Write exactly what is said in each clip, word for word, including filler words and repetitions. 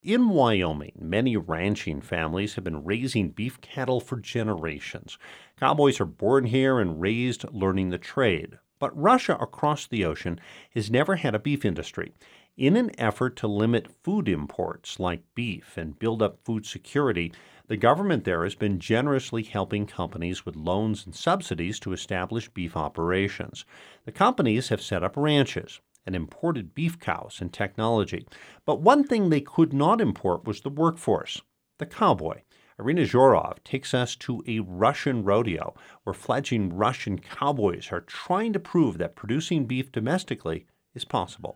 In Wyoming, many ranching families have been raising beef cattle for generations. Cowboys are born here and raised learning the trade. But Russia across the ocean has never had a beef industry. In an effort to limit food imports like beef and build up food security, the government there has been generously helping companies with loans and subsidies to establish beef operations. The companies have set up ranches and imported beef cows and technology. But one thing they could not import was the workforce, the cowboy. Irina Zhorov takes us to a Russian rodeo where fledgling Russian cowboys are trying to prove that producing beef domestically is possible.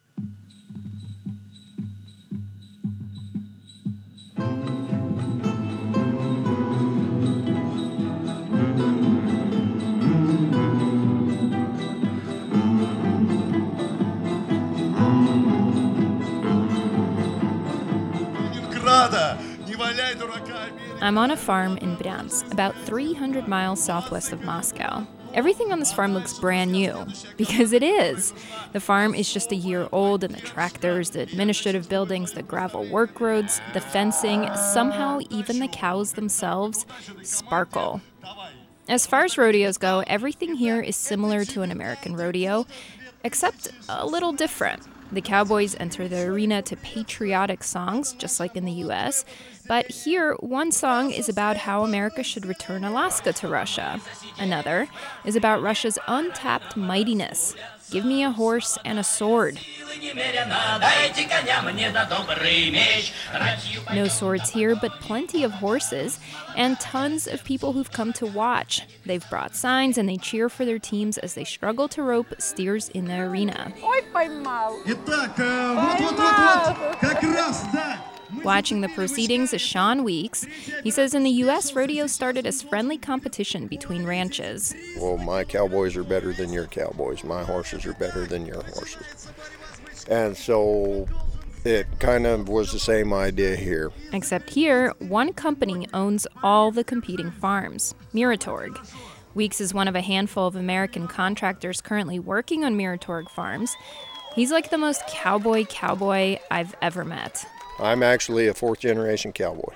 I'm on a farm in Bryansk, about three hundred miles southwest of Moscow. Everything on this farm looks brand new, because it is. The farm is just a year old, and the tractors, the administrative buildings, the gravel work roads, the fencing, somehow even the cows themselves sparkle. As far as rodeos go, everything here is similar to an American rodeo, except a little different. The cowboys enter the arena to patriotic songs, just like in the U S, but here, one song is about how America should return Alaska to Russia. Another is about Russia's untapped mightiness. Give me a horse and a sword. No swords here, but plenty of horses and tons of people who've come to watch. They've brought signs and they cheer for their teams as they struggle to rope steers in the arena. Watching the proceedings is Sean Weeks. He says in the U S, rodeo started as friendly competition between ranches. Well, my cowboys are better than your cowboys. My horses are better than your horses. And so it kind of was the same idea here. Except here, one company owns all the competing farms, Miratorg. Weeks is one of a handful of American contractors currently working on Miratorg farms. He's like the most cowboy cowboy I've ever met. I'm actually a fourth-generation cowboy.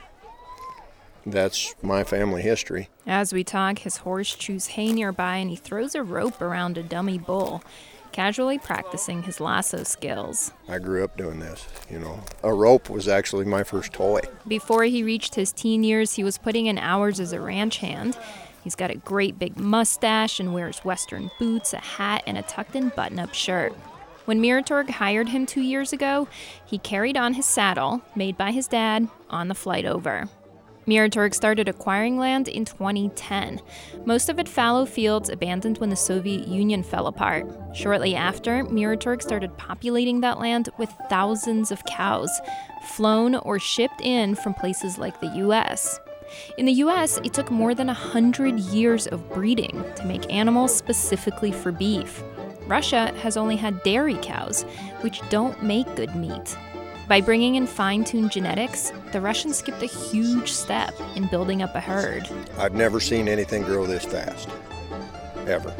That's my family history. As we talk, his horse chews hay nearby and he throws a rope around a dummy bull, casually practicing his lasso skills. I grew up doing this, you know. A rope was actually my first toy. Before he reached his teen years, he was putting in hours as a ranch hand. He's got a great big mustache and wears Western boots, a hat, and a tucked-in button-up shirt. When Miratorg hired him two years ago, he carried on his saddle, made by his dad, on the flight over. Miratorg started acquiring land in twenty ten. Most of it fallow fields abandoned when the Soviet Union fell apart. Shortly after, Miratorg started populating that land with thousands of cows, flown or shipped in from places like the U S. In the U S, it took more than one hundred years of breeding to make animals specifically for beef. Russia has only had dairy cows, which don't make good meat. By bringing in fine-tuned genetics, the Russians skipped a huge step in building up a herd. I've never seen anything grow this fast, ever.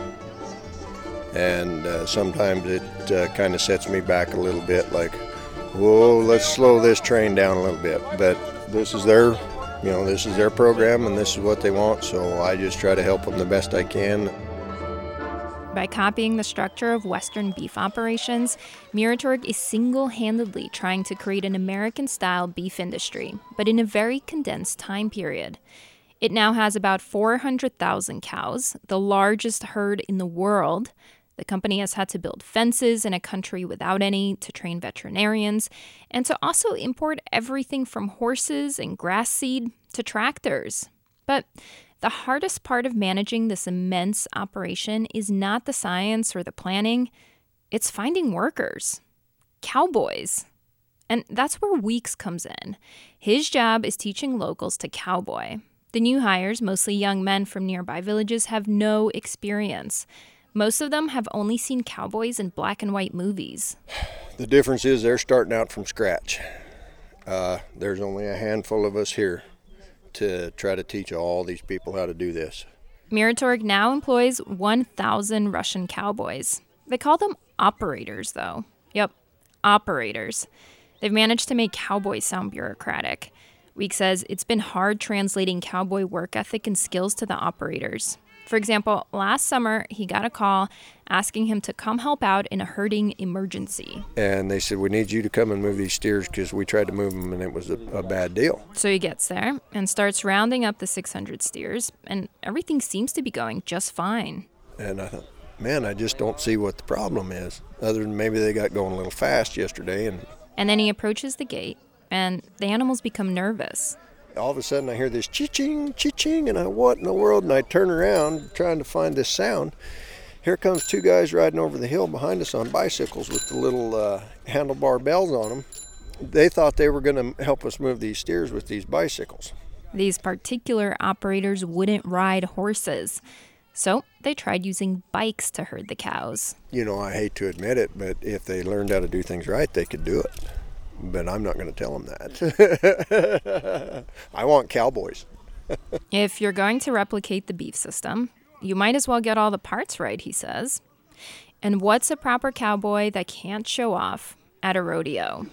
And uh, sometimes it uh, kind of sets me back a little bit, like, whoa, let's slow this train down a little bit. But this is their, you know, this is their program and this is what they want, so I just try to help them the best I can. By copying the structure of Western beef operations, Miratorg is single-handedly trying to create an American-style beef industry, but in a very condensed time period. It now has about four hundred thousand cows, the largest herd in the world. The company has had to build fences in a country without any to train veterinarians, and to also import everything from horses and grass seed to tractors. But the hardest part of managing this immense operation is not the science or the planning, it's finding workers, cowboys. And that's where Weeks comes in. His job is teaching locals to cowboy. The new hires, mostly young men from nearby villages, have no experience. Most of them have only seen cowboys in black and white movies. The difference is they're starting out from scratch. Uh, there's only a handful of us here to try to teach all these people how to do this. Miratorg now employs one thousand Russian cowboys. They call them operators, though. Yep, operators. They've managed to make cowboy sound bureaucratic. Weeks says it's been hard translating cowboy work ethic and skills to the operators. For example, last summer, he got a call asking him to come help out in a herding emergency. And they said, we need you to come and move these steers because we tried to move them and it was a, a bad deal. So he gets there and starts rounding up the six hundred steers, and everything seems to be going just fine. And I thought, man, I just don't see what the problem is, other than maybe they got going a little fast yesterday. And, and then he approaches the gate, and the animals become nervous. All of a sudden I hear this chee-ching, chee-ching, and I, what in the world? And I turn around trying to find this sound. Here comes two guys riding over the hill behind us on bicycles with the little uh, handlebar bells on them. They thought they were going to help us move these steers with these bicycles. These particular operators wouldn't ride horses, so they tried using bikes to herd the cows. You know, I hate to admit it, but if they learned how to do things right, they could do it. But I'm not going to tell them that. I want cowboys. If you're going to replicate the beef system, you might as well get all the parts right, he says. And what's a proper cowboy that can't show off at a rodeo?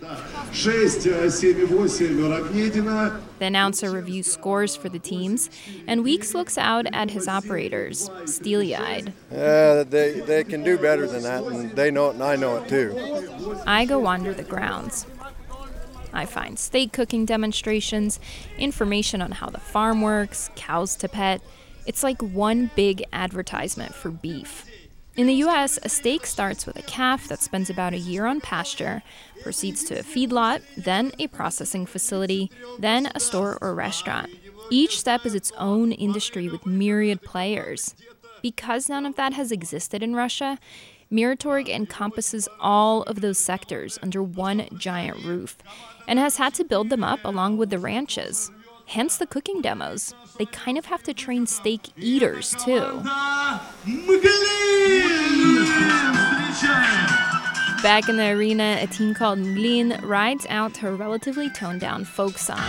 The announcer reviews scores for the teams, and Weeks looks out at his operators, steely-eyed. Uh, they, they can do better than that, and they know it, and I know it too. I go wander the grounds. I find steak cooking demonstrations, information on how the farm works, cows to pet. It's like one big advertisement for beef. In the U S, a steak starts with a calf that spends about a year on pasture, proceeds to a feedlot, then a processing facility, then a store or restaurant. Each step is its own industry with myriad players. Because none of that has existed in Russia, Miratorg encompasses all of those sectors under one giant roof and has had to build them up along with the ranches. Hence the cooking demos. They kind of have to train steak eaters, too. Back in the arena, a team called Mglin rides out to a relatively toned-down folk song.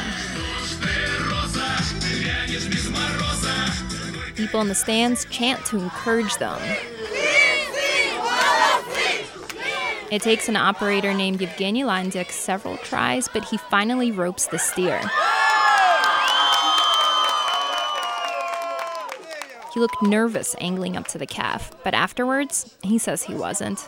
People in the stands chant to encourage them. It takes an operator named Yevgeny Landyk several tries, but he finally ropes the steer. He looked nervous angling up to the calf, but afterwards, he says he wasn't.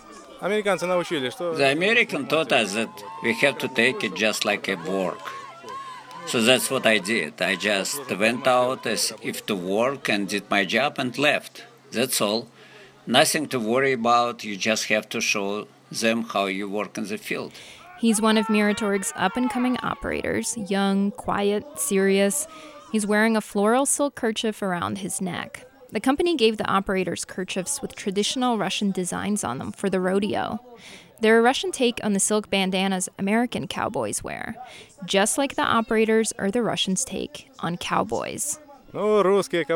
The American taught us that we have to take it just like a work. So that's what I did. I just went out as if to work and did my job and left. That's all. Nothing to worry about. You just have to show them how you work in the field. He's one of Miratorg's up-and-coming operators, young, quiet, serious. He's wearing a floral silk kerchief around his neck. The company gave the operators kerchiefs with traditional Russian designs on them for the rodeo. They're a Russian take on the silk bandanas American cowboys wear, just like the operators are the Russians' take on cowboys. Russian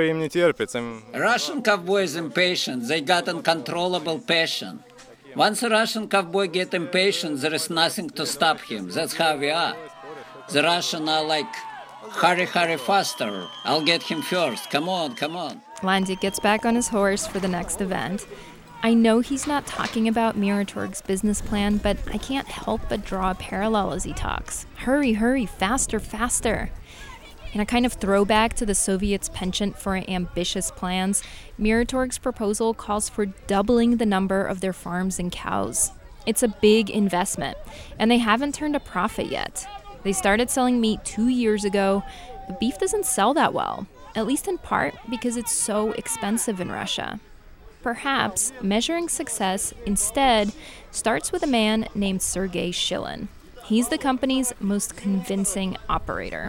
cowboy is impatient. They got uncontrollable passion. Once a Russian cowboy gets impatient, there is nothing to stop him. That's how we are. The Russians are like, hurry, hurry, faster. I'll get him first. Come on, come on. Landyk gets back on his horse for the next event. I know he's not talking about Miratorg's business plan, but I can't help but draw a parallel as he talks. Hurry, hurry, faster, faster. In a kind of throwback to the Soviets' penchant for ambitious plans, Miratorg's proposal calls for doubling the number of their farms and cows. It's a big investment, and they haven't turned a profit yet. They started selling meat two years ago, but beef doesn't sell that well, at least in part because it's so expensive in Russia. Perhaps measuring success instead starts with a man named Sergei Shilin. He's the company's most convincing operator.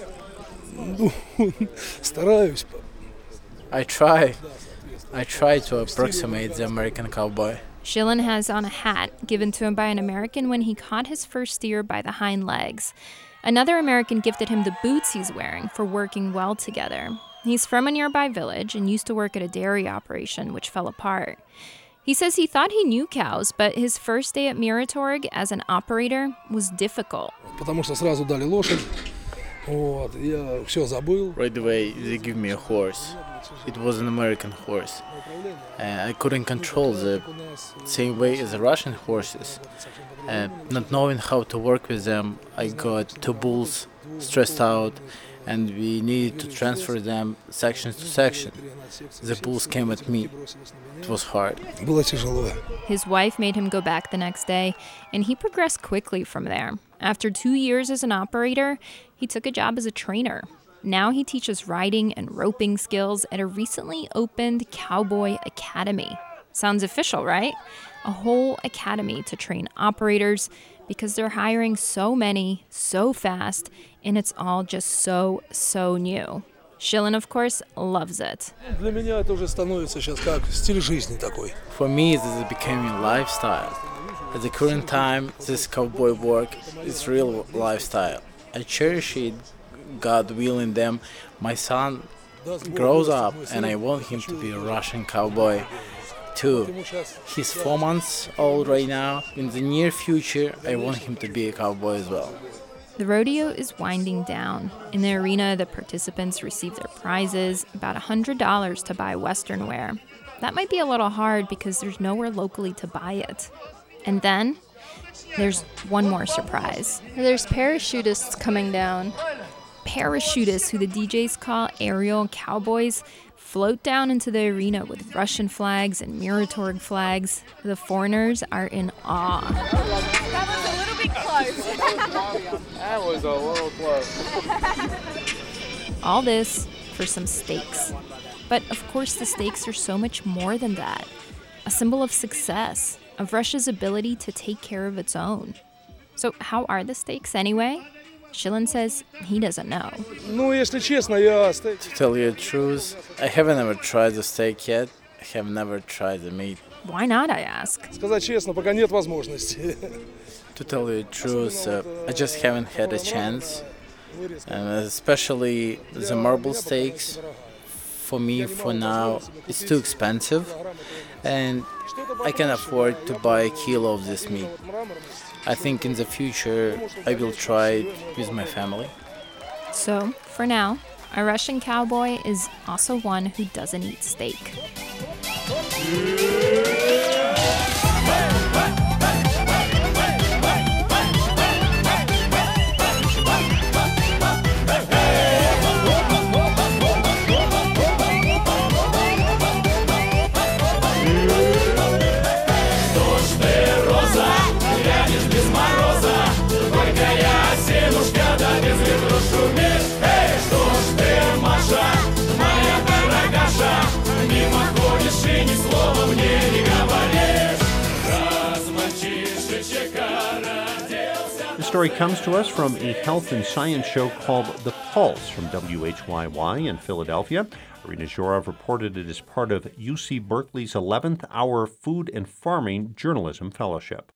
I try. I try to approximate the American cowboy. Shilin has on a hat given to him by an American when he caught his first steer by the hind legs. Another American gifted him the boots he's wearing for working well together. He's from a nearby village and used to work at a dairy operation, which fell apart. He says he thought he knew cows, but his first day at Miratorg as an operator was difficult. Right away, they give me a horse. It was an American horse. Uh, I couldn't control the same way as the Russian horses. Uh, not knowing how to work with them, I got two bulls, stressed out, and we needed to transfer them section to section. The bulls came at me. It was hard. His wife made him go back the next day, and he progressed quickly from there. After two years as an operator, he took a job as a trainer. Now he teaches riding and roping skills at a recently opened cowboy academy. Sounds official, right? A whole academy to train operators because they're hiring so many, so fast, and it's all just so, so new. Shilin, of course, loves it. For me, this is becoming a lifestyle. At the current time, this cowboy work is real lifestyle. I cherish it, God willing them. My son grows up, and I want him to be a Russian cowboy too. He's four months old right now. In the near future, I want him to be a cowboy as well. The rodeo is winding down. In the arena, the participants receive their prizes, about one hundred dollars to buy Western wear. That might be a little hard because there's nowhere locally to buy it. And then there's one more surprise. There's parachutists coming down. Parachutists, who the D Js call aerial cowboys, float down into the arena with Russian flags and Miratorg flags. The foreigners are in awe. That was a little bit close. That was a little close. All this for some steaks. But of course the steaks are so much more than that. A symbol of success, of Russia's ability to take care of its own. So how are the steaks anyway? Shilin says he doesn't know. To tell you the truth, I haven't ever tried the steak yet. I have never tried the meat. Why not, I ask? To tell you the truth, uh, I just haven't had a chance. And especially the marble steaks, for me, for now, it's too expensive. And I can afford to buy a kilo of this meat. I think in the future, I will try it with my family. So, for now, a Russian cowboy is also one who doesn't eat steak. The story comes to us from a health and science show called The Pulse from W H Y Y in Philadelphia. Irina Zhorov reported it as part of U C Berkeley's eleventh Hour Food and Farming Journalism Fellowship.